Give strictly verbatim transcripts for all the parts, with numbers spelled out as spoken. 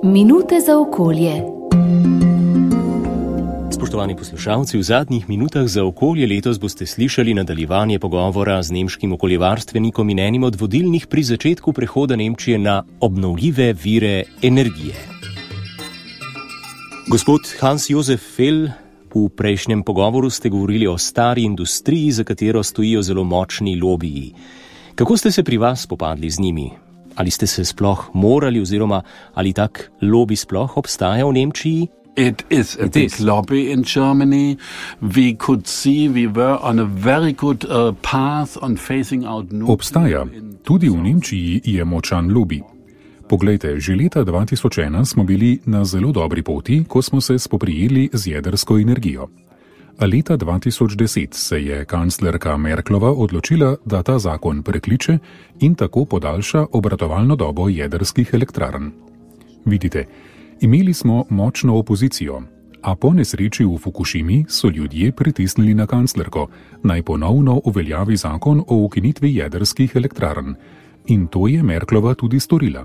Minute za okolje. Spoštovani poslušalci, v zadnjih minutah za okolje letos boste slišali nadaljevanje pogovora z nemškim okoljevarstvenikom in enim od vodilnih pri začetku prehoda Nemčije na obnovljive vire energije. Gospod Hans-Josef Fehl, v prejšnjem pogovoru ste govorili o stari industriji, za katero stojijo zelo močni lobiji. Kako ste se pri vas spopadli z njimi? Ali ste se sploh morali oziroma ali tak lobby sploh obstaja v Nemčiji? It is a It big is. lobby in Germany. We could see we were on a very good uh, path on phasing out nuclear. Obstaja. Tudi v Nemčiji je močan lobby. Poglejte, že leta dva tisoč ena smo bili na zelo dobri poti, ko smo se spoprijeli z jedrsko energijo. A leta dva tisoč deset se je kanclerka Merklova odločila, da ta zakon prekliče in tako podaljša obratovalno dobo jedrskih elektrarn. Vidite, imeli smo močno opozicijo, a po nesreči v Fukušimi so ljudje pritisnili na kanclerko, naj ponovno uveljavi zakon o ukinitvi jedrskih elektrarn. In to je Merklova tudi storila.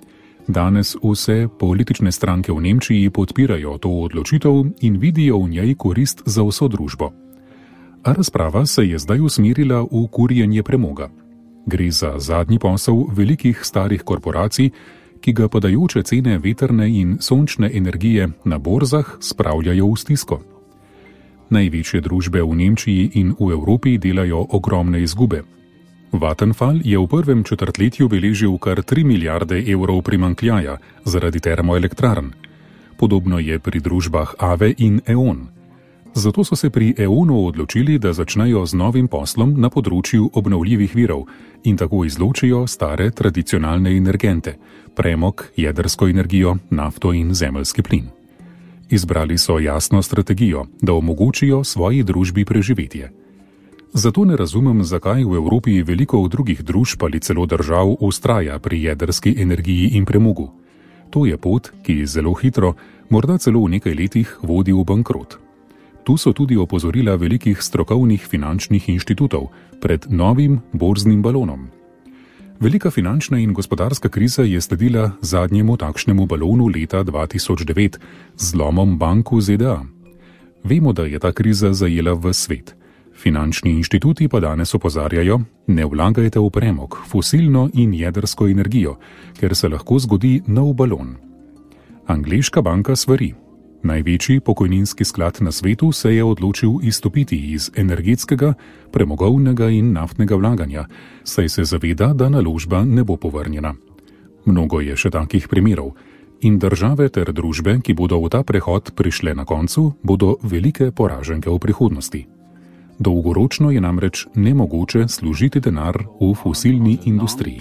Danes vse politične stranke v Nemčiji podpirajo to odločitev in vidijo v njej korist za vso družbo. A razprava se je zdaj usmerila v kurjenje premoga. Gre za zadnji posel velikih starih korporacij, ki ga padajoče cene vetrne in sončne energije na borzah spravljajo v stisko. Največje družbe v Nemčiji in v Evropi delajo ogromne izgube. Vattenfall je v prvem četrtletju beležil kar tri milijarde evrov primanjkljaja zaradi termoelektrarn. Podobno je pri družbah A V E in E.ON. Zato so se pri E.ONu odločili, da začnejo z novim poslom na področju obnovljivih virov in tako izločijo stare tradicionalne energente, premog, jedrsko energijo, nafto in zemeljski plin. Izbrali so jasno strategijo, da omogočijo svoji družbi preživetje. Zato ne razumem, zakaj v Evropi veliko drugih družb ali celo držav vztraja pri jedrski energiji in premogu. To je pot, ki zelo hitro, morda celo v nekaj letih, vodi v bankrot. Tu so tudi opozorila velikih strokovnih finančnih inštitutov pred novim borznim balonom. Velika finančna in gospodarska kriza je sledila zadnjemu takšnemu balonu leta dva tisoč devet z zlomom bank v Z D A. Vemo, da je ta kriza zajela ves svet. Finančni inštituti pa danes opozarjajo, ne vlagajte v premog, fosilno in jedrsko energijo, ker se lahko zgodi nov balon. Angleška banka svari. Največji pokojninski sklad na svetu se je odločil izstopiti iz energetskega, premogovnega in naftnega vlaganja, saj se zaveda, da naložba ne bo povrnjena. Mnogo je še takih primerov in države ter družbe, ki bodo v ta prehod prišle na koncu, bodo velike poraženke v prihodnosti. Dolgoročno je namreč nemogoče služiti denar v fosilni industriji.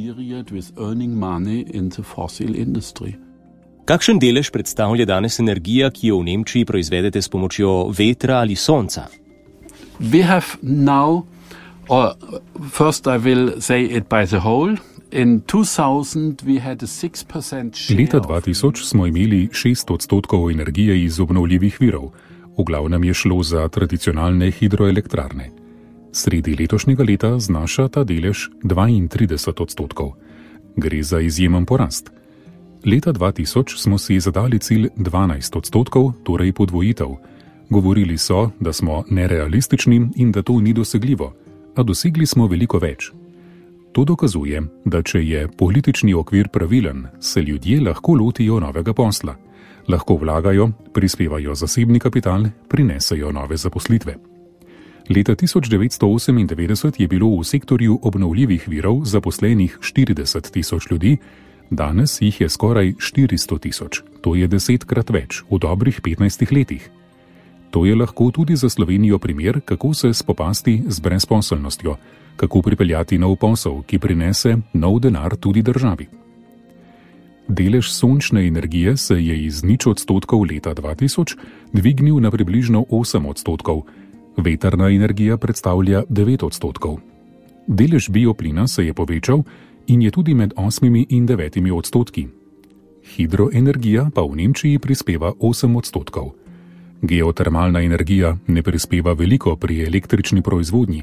Kakšen delež predstavlja danes energija, ki jo v Nemčiji proizvedete s pomočjo vetra ali sonca? We have now, or first I will say it by the whole, in two thousand we had a six percent share. Leta dva tisoč smo imeli šest odstotkov energije iz obnovljivih virov. V glavnem je šlo za tradicionalne hidroelektrarne. Sredi letošnjega leta znaša ta delež dvaintrideset odstotkov. Gre za izjemen porast. Leta dva tisoč smo si zadali cilj dvanajst odstotkov, torej podvojitev. Govorili so, da smo nerealistični in da to ni dosegljivo, a dosegli smo veliko več. To dokazuje, da če je politični okvir pravilen, se ljudje lahko lotijo novega posla. Lahko vlagajo, prispevajo zasebni kapital, prinesejo nove zaposlitve. Leta tisoč devetsto osemindevetdeset je bilo v sektorju obnovljivih virov zaposlenih štirideset tisoč ljudi, danes jih je skoraj štiristo tisoč, to je desetkrat več v dobrih petnajstih letih. To je lahko tudi za Slovenijo primer, kako se spopasti z brezposelnostjo, kako pripeljati nov posel, ki prinese nov denar tudi državi. Delež sončne energije se je iz nič odstotkov leta dva tisoč dvignil na približno osem odstotkov, vetrna energija predstavlja devet odstotkov. Delež bioplina se je povečal in je tudi med osmimi in devetimi odstotki. Hidroenergija pa v Nemčiji prispeva osem odstotkov. Geotermalna energija ne prispeva veliko pri električni proizvodnji,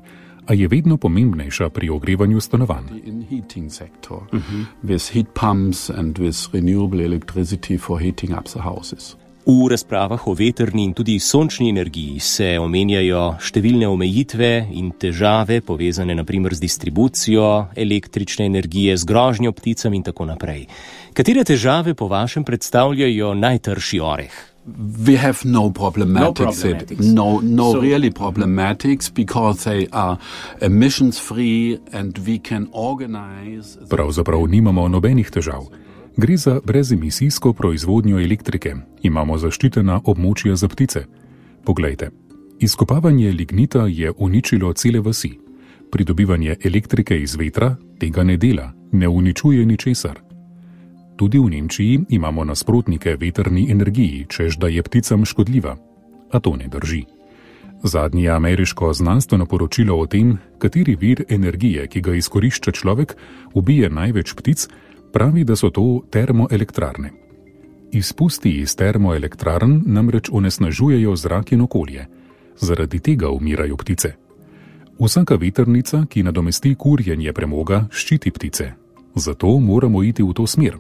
a je vedno pomembnejša pri ogrevanju stanovanj. In heating sector, uh-huh. with heat pumps and with renewable electricity for heating up the houses. V razpravah o vetrni in tudi sončni energiji se omenjajo številne omejitve in težave povezane naprimer z distribucijo električne energije, z grožnjo pticam in tako naprej. Katere težave po vašem predstavljajo najtrši oreh? We have no problematics. No, problematics. no, no so, really problematics because they are emissions free and we can organize. Pravzaprav nimamo nobenih težav. Gre za brezemisijsko proizvodnjo elektrike. Imamo zaščitena območja za ptice. Poglejte, izkopavanje lignita je uničilo cele vasi. Pridobivanje elektrike iz vetra tega ne dela, ne uničuje ničesar. Tudi v Nemčiji imamo nasprotnike vetrni energiji, češ da je pticam škodljiva. A to ne drži. Zadnje ameriško znanstveno poročilo o tem, kateri vir energije, ki ga izkorišča človek, ubije največ ptic, pravi, da so to termoelektrarne. Izpusti iz termoelektrarn namreč onesnažujejo zrak in okolje. Zaradi tega umirajo ptice. Vsaka vetrnica, ki nadomesti kurjenje premoga, ščiti ptice. Zato moramo iti v to smer.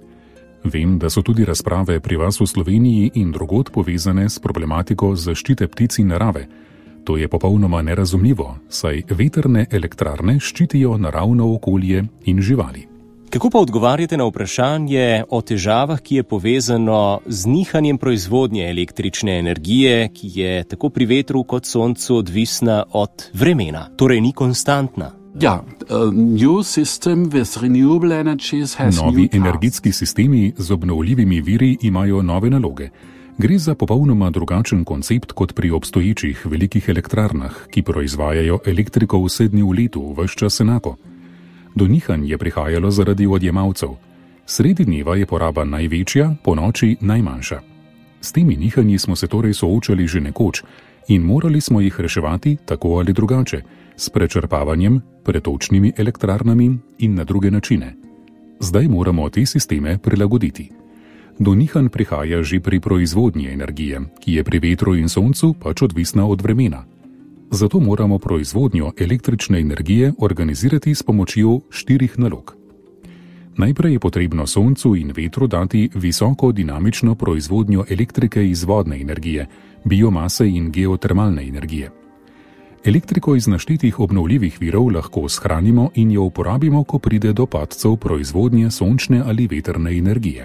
Vem, da so tudi razprave pri vas v Sloveniji in drugod povezane s problematiko zaščite ptic in narave. To je popolnoma nerazumljivo, saj vetrne elektrarne ščitijo naravno okolje in živali. Kako pa odgovarjate na vprašanje o težavah, ki je povezano z nihanjem proizvodnje električne energije, ki je tako pri vetru kot soncu odvisna od vremena, torej ni konstantna? Ja, uh, new system with renewable energies has Novi energetski sistemi z obnovljivimi viri imajo nove naloge. Gre za popolnoma drugačen koncept kot pri obstoječih velikih elektrarnah, ki proizvajajo elektriko vse dni v letu, ves čas enako. Do nihanj je prihajalo zaradi odjemalcev. Sredi dneva je poraba največja, po noči najmanjša. S temi nihanji smo se torej soočali že nekoč in morali smo jih reševati tako ali drugače, s prečrpavanjem, pretočnimi elektrarnami in na druge načine. Zdaj moramo te sisteme prilagoditi. Do nihanj prihaja že pri proizvodnji energije, ki je pri vetru in soncu pač odvisna od vremena. Zato moramo proizvodnjo električne energije organizirati s pomočjo štirih nalog. Najprej je potrebno soncu in vetru dati visoko dinamično proizvodnjo elektrike iz vodne energije, biomase in geotermalne energije. Elektriko iz naštetih obnovljivih virov lahko shranimo in jo uporabimo, ko pride do padcev proizvodnje sončne ali vetrne energije.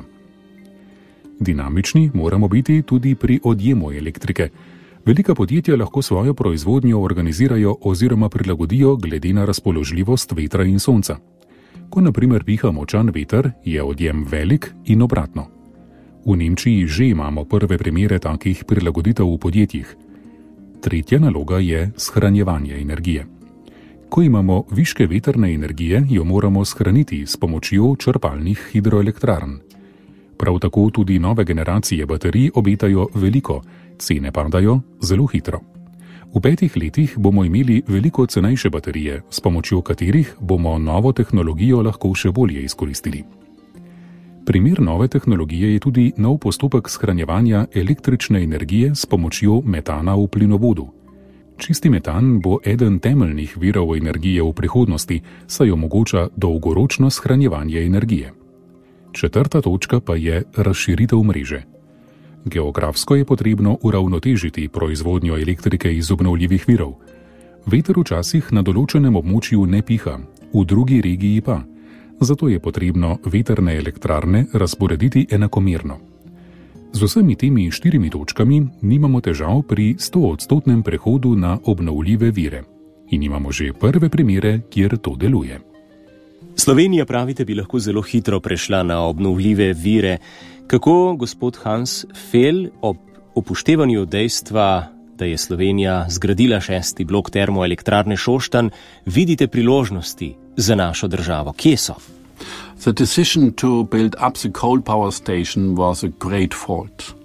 Dinamični moramo biti tudi pri odjemu elektrike. Velika podjetja lahko svojo proizvodnjo organizirajo oziroma prilagodijo glede na razpoložljivost vetra in sonca. Ko na primer piha močan veter, je odjem velik in obratno. V Nemčiji že imamo prve primere takih prilagoditev v podjetjih. Tretja naloga je shranjevanje energije. Ko imamo viške vetrne energije, jo moramo shraniti s pomočjo črpalnih hidroelektrarn. Prav tako tudi nove generacije baterij obetajo veliko, cene padajo zelo hitro. V petih letih bomo imeli veliko cenejše baterije, s pomočjo katerih bomo novo tehnologijo lahko še bolje izkoristili. Primer nove tehnologije je tudi nov postopek shranjevanja električne energije s pomočjo metana v plinovodu. Čisti metan bo eden temeljnih virov energije v prihodnosti, saj omogoča dolgoročno shranjevanje energije. Četrta točka pa je razširitev mreže. Geografsko je potrebno uravnotežiti proizvodnjo elektrike iz obnovljivih virov. Veter včasih na določenem območju ne piha, v drugi regiji pa. Zato je potrebno vetrne elektrarne razporediti enakomerno. Z vsemi temi štirimi točkami nimamo težav pri stoodstotnem prehodu na obnovljive vire. In imamo že prve primere, kjer to deluje. Slovenija, pravite, bi lahko zelo hitro prešla na obnovljive vire. Kako, gospod Hans Fehl, ob upoštevanju dejstva, da je Slovenija zgradila šesti blok termoelektrarne Šoštanj, vidite priložnosti za našo državo? Kje so? The decision to build up the coal power station was a great fault.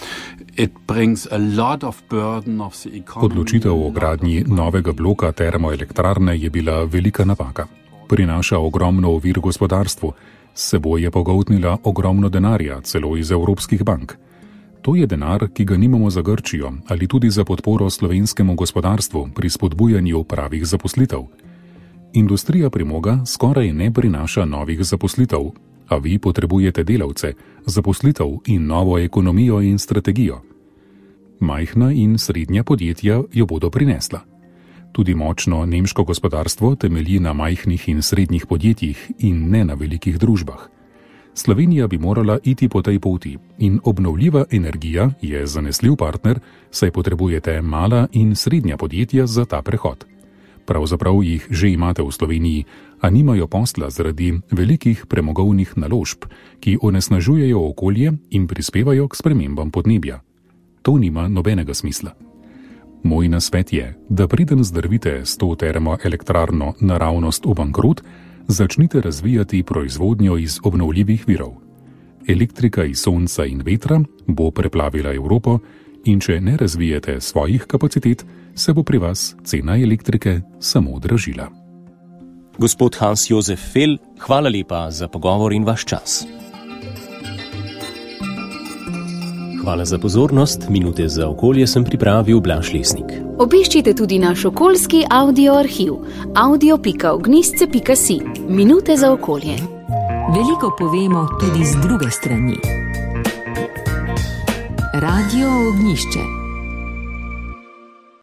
It brings a lot of burden of the economy. Odločitev o gradnji novega bloka termoelektrarne je bila velika napaka. Prinaša ogromno ovir gospodarstvu, s seboj je pogoltnila ogromno denarja, celo iz evropskih bank. To je denar, ki ga nimamo za Grčijo ali tudi za podporo slovenskemu gospodarstvu pri spodbujanju pravih zaposlitev. Industrija premoga skoraj ne prinaša novih zaposlitev, a vi potrebujete delavce, zaposlitev in novo ekonomijo in strategijo. Majhna in srednja podjetja jo bodo prinesla. Tudi močno nemško gospodarstvo temelji na majhnih in srednjih podjetjih in ne na velikih družbah. Slovenija bi morala iti po tej poti in obnovljiva energija je zanesljiv partner, saj potrebujete mala in srednja podjetja za ta prehod. Pravzaprav jih že imate v Sloveniji, a nimajo posla zaradi velikih premogovnih naložb, ki onesnažujejo okolje in prispevajo k spremembam podnebja. To nima nobenega smisla. Moj nasvet je, da preden zdrvite s to termoelektrarno naravnost v bankrot, začnite razvijati proizvodnjo iz obnovljivih virov. Elektrika iz sonca in vetra bo preplavila Evropo in če ne razvijete svojih kapacitet, se bo pri vas cena elektrike samo dražila. Gospod Hans Josef Fehl, hvala lepa za pogovor in vaš čas. Hvala za pozornost. Minute za okolje sem pripravil Blaž Lesnik. Obiščite tudi naš okoljski audio arhiv audio pika ognjišče pika si. Minute za okolje. Veliko povemo tudi z druge strani. Radio Ognjišče.